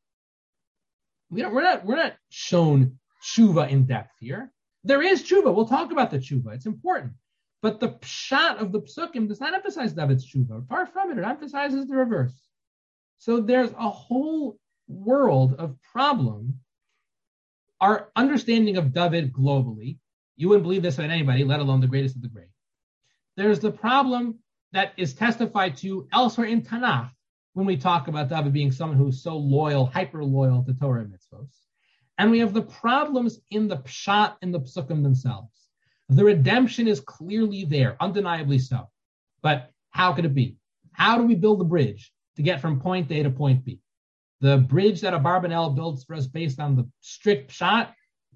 We're not shown tshuva in depth here. There is tshuva. We'll talk about the tshuva. It's important. But the pshat of the Psukim does not emphasize David's tshuva. Far from it emphasizes the reverse. So there's a whole world of problem. Our understanding of David globally, you wouldn't believe this about anybody, let alone the greatest of the great. There's the problem that is testified to elsewhere in Tanakh when we talk about David being someone who's so loyal, hyper loyal to Torah and mitzvos. And we have the problems in the pshat and the psukim themselves. The redemption is clearly there, undeniably so. But how could it be? How do we build the bridge to get from point A to point B? The bridge that Abarbanel builds for us based on the strict pshat,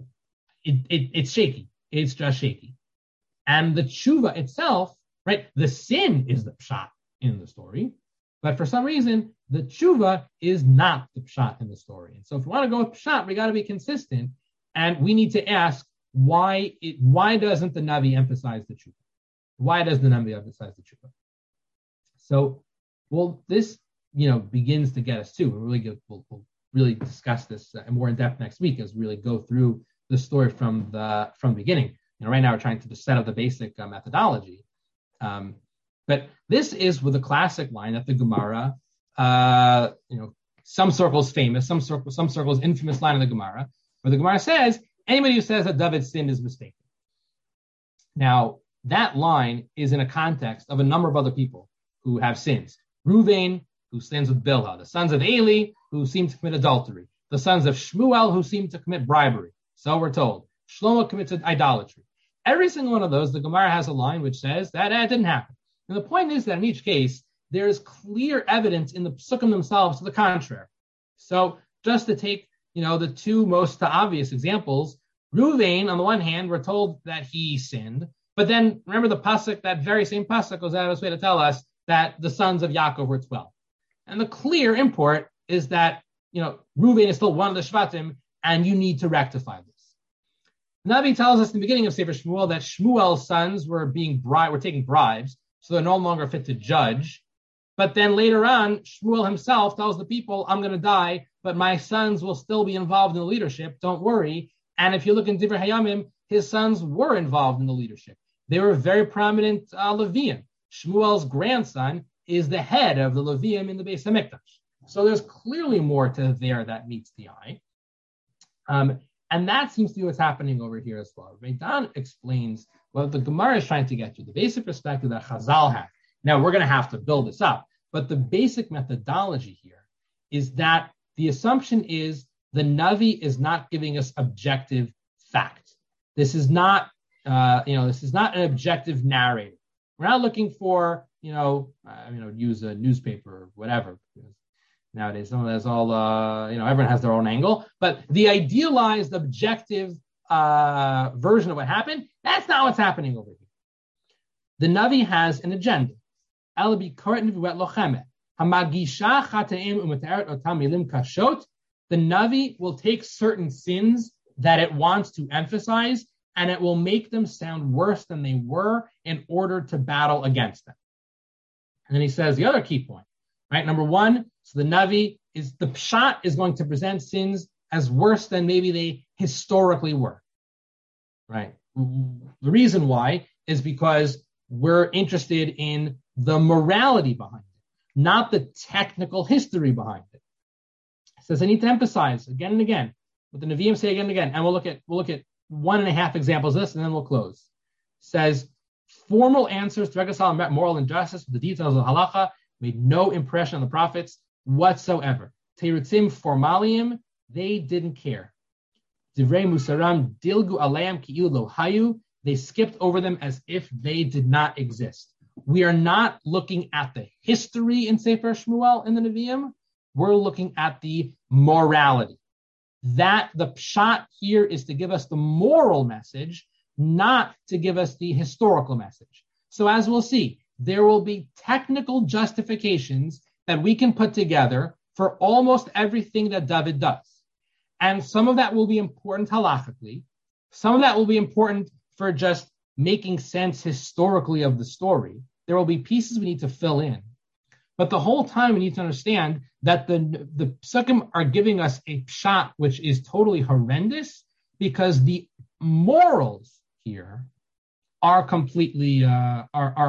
it's shaky. It's just shaky. And the tshuva itself, right? The sin is the pshat in the story, but for some reason, the tshuva is not the pshat in the story. And so if we want to go with pshat, we got to be consistent, and we need to ask why doesn't the Navi emphasize the tshuva? Why does the Navi emphasize the tshuva? So, this begins to get us to. We'll really discuss this more in depth next week as we really go through the story from the beginning. Right now we're trying to just set up the basic methodology. But this is with a classic line that the Gemara, some circles famous, some circles infamous line in the Gemara, where the Gemara says, anybody who says that David sinned is mistaken. Now, that line is in a context of a number of other people who have sins. Ruvain, who sins with Bilhah, the sons of Eli, who seem to commit adultery, the sons of Shmuel, who seem to commit bribery. So we're told. Shlomo committed idolatry. Every single one of those, the Gemara has a line which says that it didn't happen. And the point is that in each case, there is clear evidence in the Psukim themselves to the contrary. So just to take, the two most obvious examples, Ruvain, on the one hand, we're told that he sinned, but then remember the pasuk, that very same pasuk goes out of its way to tell us that the sons of Yaakov were 12. And the clear import is that, Reuven is still one of the Shvatim, and you need to rectify this. Navi tells us in the beginning of Sefer Shmuel that Shmuel's sons were taking bribes, so they're no longer fit to judge. But then later on, Shmuel himself tells the people, I'm going to die, but my sons will still be involved in the leadership. Don't worry. And if you look in Divrei Hayamim, his sons were involved in the leadership. They were very prominent Leviim. Shmuel's grandson is the head of the Leviim in the Beis Hamikdash. So there's clearly more to there that meets the eye. And that seems to be what's happening over here as well. Reidan explains what the Gemara is trying to get to, the basic perspective that Chazal had. Now, we're going to have to build this up, but the basic methodology here is that the assumption is the Navi is not giving us objective fact. This is not, this is not an objective narrator. We're not looking for, use a newspaper or whatever. Nowadays, there's all, everyone has their own angle. But the idealized, objective version of what happened, that's not what's happening over here. The Navi has an agenda. The Navi will take certain sins that it wants to emphasize, and it will make them sound worse than they were in order to battle against them. And then he says the other key point, right? Number one, so the Navi the Pshat is going to present sins as worse than maybe they historically were, right? The reason why is because we're interested in the morality behind it, not the technical history behind it. It says I need to emphasize again and again what the Nevi'im say again and again, and we'll look at 1.5 examples of this, and then we'll close. It says formal answers to reconcile moral injustice with the details of halacha made no impression on the prophets whatsoever. Teirutzim formalium, they didn't care. Divrei musaram dilgu aleim ki'ilu lo hayu, they skipped over them as if they did not exist. We are not looking at the history in Sefer Shmuel in the Nevi'im. We're looking at the morality. That the pshat here is to give us the moral message, not to give us the historical message. So as we'll see, there will be technical justifications that we can put together for almost everything that David does. And some of that will be important halachically. Some of that will be important for just making sense historically of the story. There will be pieces we need to fill in. But the whole time we need to understand that the psukim are giving us a pshat which is totally horrendous because the morals here are completely are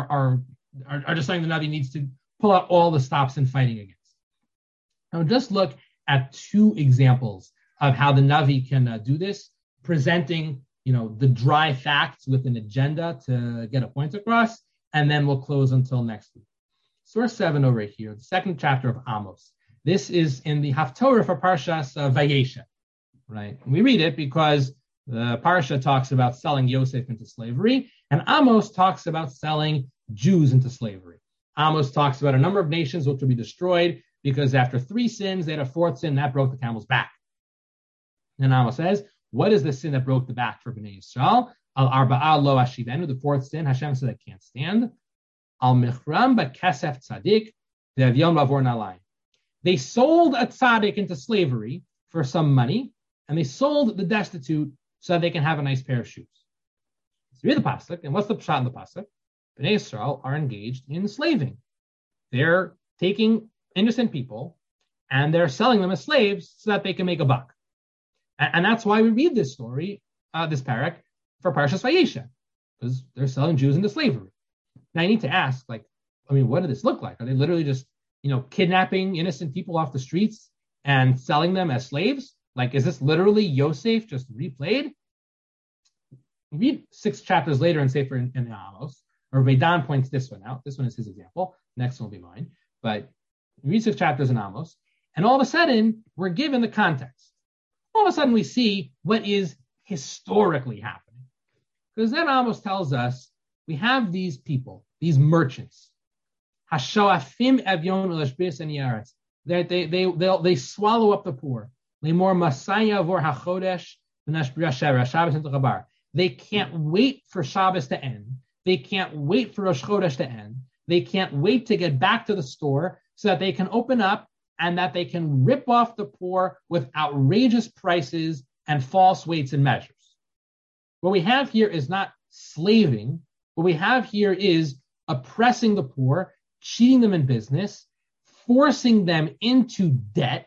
just something the Navi needs to pull out all the stops in fighting against. Now just look at 2 examples of how the Navi can do this, presenting the dry facts with an agenda to get a point across, and then we'll close until next week. Source 7 over here, the 2nd chapter of Amos. This is in the Haftorah for Parshas Vayesha, right? We read it because the Parsha talks about selling Yosef into slavery, and Amos talks about selling Jews into slavery. Amos talks about a number of nations which will be destroyed because after 3 sins, they had a 4th sin that broke the camel's back. And Amos says, what is the sin that broke the back for Bnei Yisrael? Al arba'ah lo ashivenu, the 4th sin. Hashem said, I can't stand. Al michram b'kesef tzadik, ve'avion lavor nalayim. They sold a tzaddik into slavery for some money, and they sold the destitute so that they can have a nice pair of shoes. So read the pasuk, and what's the pshat in the pasuk? Bnei Yisrael are engaged in slaving. They're taking innocent people, and they're selling them as slaves so that they can make a buck. And that's why we read this story, this parak, for Parshas Vayesha, because they're selling Jews into slavery. Now I need to ask, what did this look like? Are they literally just, kidnapping innocent people off the streets and selling them as slaves? Is this literally Yosef just replayed? Read 6 chapters later in Sefer in Amos, or Reidan points this one out. This one is his example. Next one will be mine. But read 6 chapters in Amos, and all of a sudden, we're given the context. All of a sudden, we see what is historically happening. Because then Amos tells us, we have these people, these merchants. Hashoafim evyon ulashbis and yaretz. They swallow up the poor. Lemor masaya vor hachodesh v'nashbira Shabbos and chabar. They can't wait for Shabbos to end. They can't wait for Rosh Chodesh to end. They can't wait to get back to the store so that they can open up and that they can rip off the poor with outrageous prices and false weights and measures. What we have here is not slaving. What we have here is oppressing the poor, cheating them in business, forcing them into debt,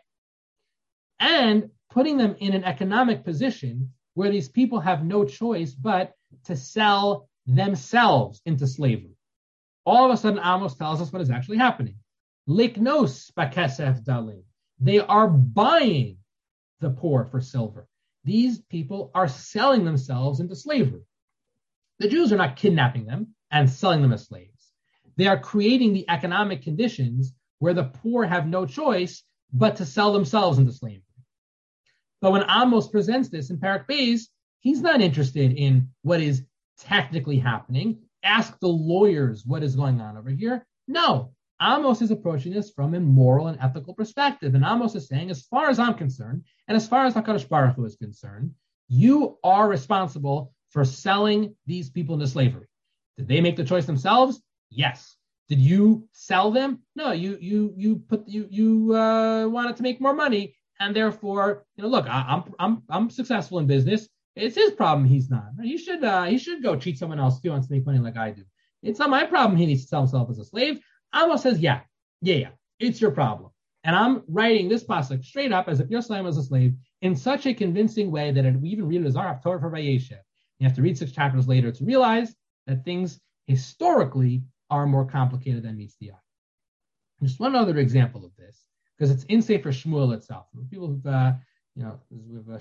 and putting them in an economic position where these people have no choice but to sell themselves into slavery. All of a sudden, Amos tells us what is actually happening. Liknos bakesef dalim. They are buying the poor for silver. These people are selling themselves into slavery. The Jews are not kidnapping them and selling them as slaves. They are creating the economic conditions where the poor have no choice but to sell themselves into slavery. But when Amos presents this in Parak Beis, he's not interested in what is technically happening. Ask the lawyers what is going on over here. No, Amos is approaching this from a moral and ethical perspective. And Amos is saying, as far as I'm concerned, and as far as HaKadosh Baruch Hu is concerned, you are responsible for selling these people into slavery. Did they make the choice themselves? Yes. Did you sell them? No, you wanted to make more money, and therefore, look, I'm successful in business. It's his problem. He's not. He should go cheat someone else if he wants to make money like I do. It's not my problem. He needs to sell himself as a slave. Amos says, yeah, it's your problem. And I'm writing this pasuk straight up as if you're selling as a slave in such a convincing way that we even read it as our Torah for Vayeshev. You have to read 6 chapters later to realize that things historically are more complicated than meets the eye. Just one other example of this, because it's in Sefer Shmuel itself. People who've, we have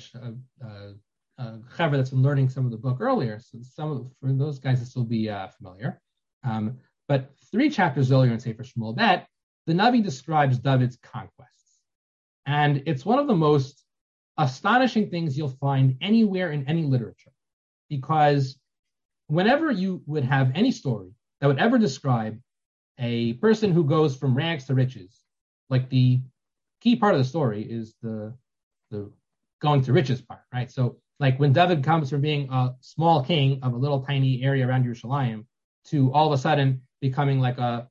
a chaver that's been learning some of the book earlier, so for those guys this will be familiar. But 3 chapters earlier in Sefer Shmuel, that the Navi describes David's conquests, and it's one of the most astonishing things you'll find anywhere in any literature, because whenever you would have any story that would ever describe a person who goes from rags to riches, like the key part of the story is the going to riches part, right? So like when David comes from being a small king of a little tiny area around Yerushalayim to all of a sudden becoming like a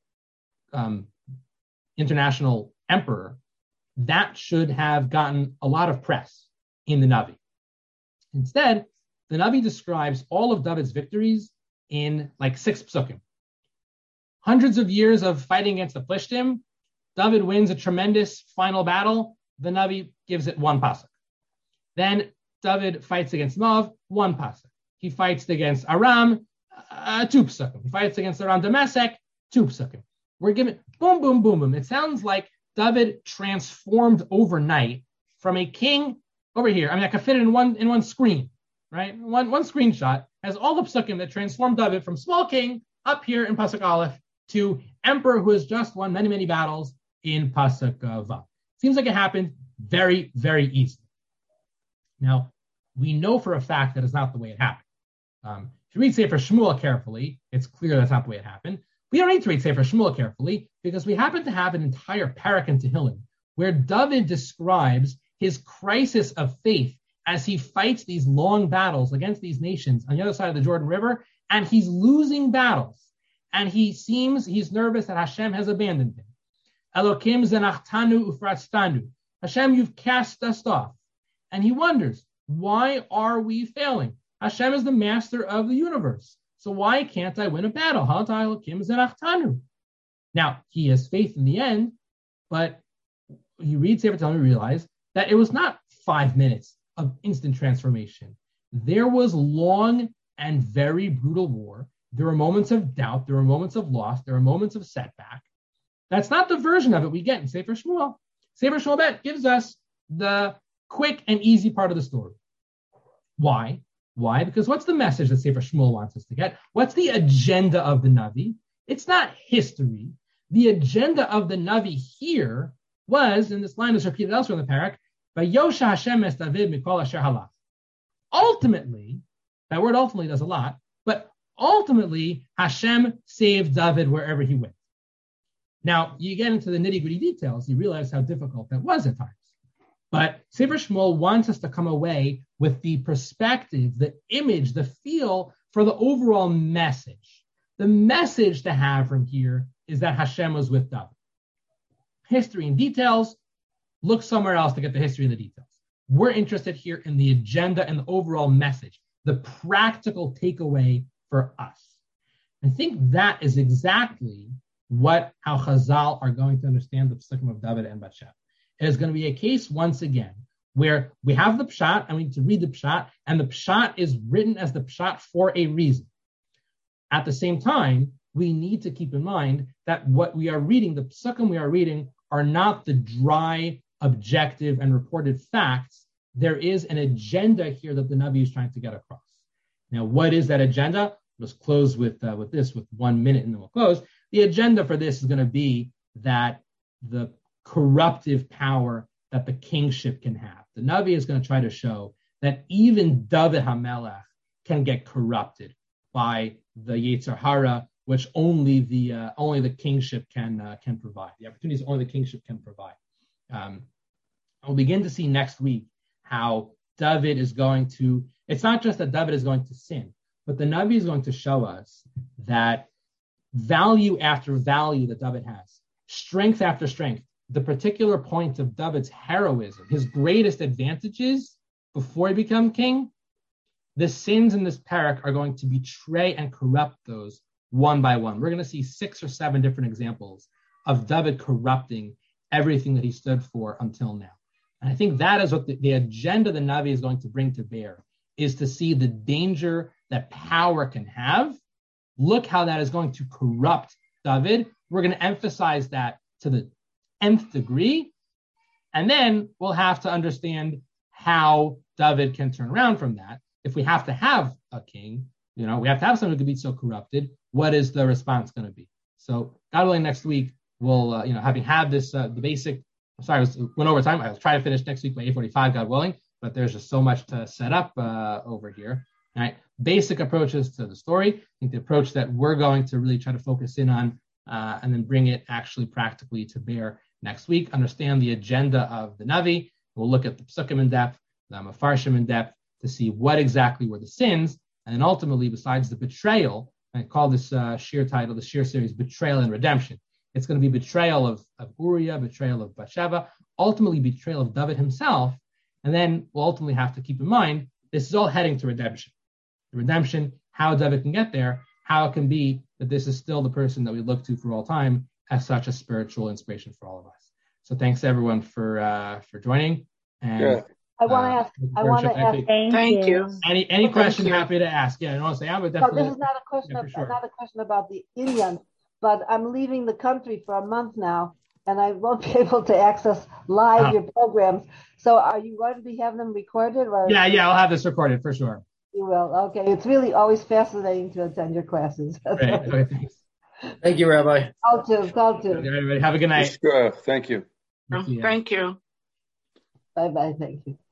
international emperor, that should have gotten a lot of press in the Navi. Instead, the Navi describes all of David's victories in like 6 psukim. Hundreds of years of fighting against the Plishtim, David wins a tremendous final battle. The Navi gives it 1 pasuk. Then David fights against Moab, 1 pasuk. He fights against Aram, 2 psukim. He fights against Aram Damasek, 2 psukim. We're given boom, boom, boom, boom. It sounds like David transformed overnight from a king over here. I could fit it in one screen, right? One screenshot has all the psukim that transformed David from small king up here in pasuk Aleph to emperor who has just won many, many battles in pasuk Vav. Seems like it happened very, very easily. Now, we know for a fact that it's not the way it happened. If you read Sefer Shmuel carefully, it's clear that's not the way it happened. We don't need to read Sefer Shmuel carefully because we happen to have an entire parak in Tehillim where David describes his crisis of faith as he fights these long battles against these nations on the other side of the Jordan River, and he's losing battles. And he's nervous that Hashem has abandoned him. Elokim zenachtanu ufratstanu. Hashem, you've cast us off. And he wonders, why are we failing? Hashem is the master of the universe. So why can't I win a battle? Now, he has faith in the end, but you read Sefer Tehillim and realize that it was not 5 minutes of instant transformation. There was long and very brutal war. There were moments of doubt. There were moments of loss. There were moments of setback. That's not the version of it we get in Sefer Shmuel. Sefer Shmuel Bet gives us the quick and easy part of the story. Why? Because what's the message that Sefer Shmuel wants us to get? What's the agenda of the Navi? It's not history. The agenda of the Navi here was, and this line is repeated elsewhere in the parak, Vayosha Hashem es David mikol asher halach. Ultimately, that word ultimately does a lot, but ultimately, Hashem saved David wherever he went. Now, you get into the nitty-gritty details, you realize how difficult that was at times. But Sefer Shmuel wants us to come away with the perspective, the image, the feel for the overall message. The message to have from here is that Hashem was with David. history and details, look somewhere else to get the history and the details. We're interested here in the agenda and the overall message, the practical takeaway for us. I think that is exactly how Chazal are going to understand the Pesukim of David and Bathsheba. It is going to be a case, once again, where we have the Pshat, and we need to read the Pshat, and the Pshat is written as the Pshat for a reason. At the same time, we need to keep in mind that what we are reading, the Pesukim we are reading, are not the dry, objective, and reported facts. There is an agenda here that the Navi is trying to get across. Now, what is that agenda? Let's close with 1 minute, and then we'll close. The agenda for this is going to be that the corruptive power that the kingship can have. The Navi is going to try to show that even David HaMelech can get corrupted by the Yetzer Hara, which only the kingship can provide. The opportunities only the kingship can provide. We'll begin to see next week how David is going to. It's not just that David is going to sin, but the Navi is going to show us that value after value that David has, strength after strength, the particular point of David's heroism, his greatest advantages before he became king, the sins in this parak are going to betray and corrupt those one by one. We're going to see 6 or 7 different examples of David corrupting everything that he stood for until now. And I think that is what the agenda the Navi is going to bring to bear, is to see the danger that power can have. Look how that is going to corrupt David. We're going to emphasize that to the nth degree. And then we'll have to understand how David can turn around from that. If we have to have a king, we have to have someone who could be so corrupted, what is the response going to be? So God willing, next week, we'll, having had this, the basic, went over time. I'll try to finish next week by 8:45, God willing, but there's just so much to set up over here. All right. Basic approaches to the story. I think the approach that we're going to really try to focus in on and then bring it actually practically to bear next week. Understand the agenda of the Navi. We'll look at the Pesukim in depth, the Mefarshim in depth, to see what exactly were the sins. And then ultimately, besides the betrayal, I call this shir title, the shir series, Betrayal and Redemption. It's going to be betrayal of Uriah, betrayal of Bathsheba, ultimately betrayal of David himself. And then we'll ultimately have to keep in mind, this is all heading to redemption. The redemption, how David can get there, how it can be that this is still the person that we look to for all time as such a spiritual inspiration for all of us. So thanks everyone for joining. And yeah. I want to ask. Thank you. Any question? Happy to ask. Yeah, I don't want to say. But definitely. No, this is not a question. Not a question about the Indian, but I'm leaving the country for a month now, and I won't be able to access live your programs. So, are you going to be having them recorded? Or yeah, I'll have this recorded for sure. You will. Okay, it's really always fascinating to attend your classes. Great. Okay, thanks. Thank you, Rabbi. Call too. Everybody, have a good night. Thank you. Thank you. Bye-bye. Thank you.